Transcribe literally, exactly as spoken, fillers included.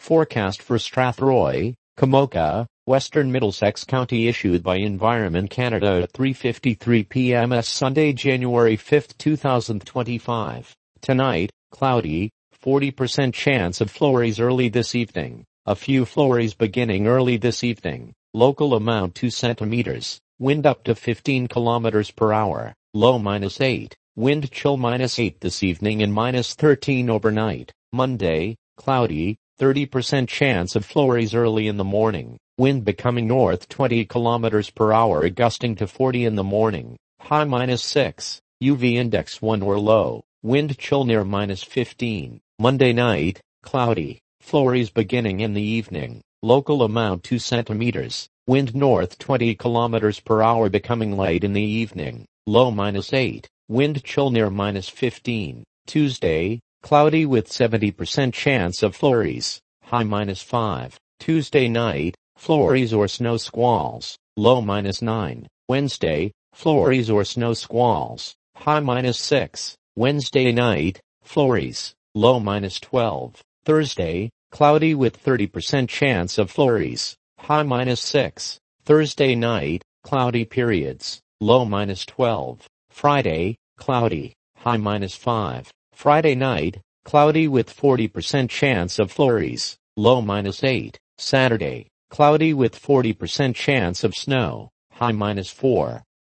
Forecast for Strathroy, Kamoka, Western Middlesex County issued by Environment Canada at three fifty-three p m S Sunday, January fifth, two thousand twenty-five. Tonight, cloudy, forty percent chance of flurries early this evening. A few flurries beginning early this evening. Local amount two centimeters. Wind up to fifteen kilometers per hour. Low minus eight. Wind chill minus eight this evening and minus thirteen overnight. Monday, cloudy, thirty percent chance of flurries early in the morning. Wind becoming north twenty kilometers per hour gusting to forty in the morning. High minus six. U V index one or low. Wind chill near minus fifteen. Monday night, cloudy. Flurries beginning in the evening. Local amount two centimeters. Wind north twenty kilometers per hour becoming light in the evening. Low minus eight. Wind chill near minus fifteen. Tuesday, cloudy with seventy percent chance of flurries. High minus five. Tuesday night, flurries or snow squalls. Low minus nine. Wednesday, flurries or snow squalls. High minus six. Wednesday night, flurries. Low minus twelve. Thursday, cloudy with thirty percent chance of flurries. High minus six. Thursday night, cloudy periods. Low minus twelve. Friday, cloudy. High minus five. Friday night, cloudy with forty percent chance of flurries. Low minus eight. Saturday, cloudy with forty percent chance of snow. High minus four.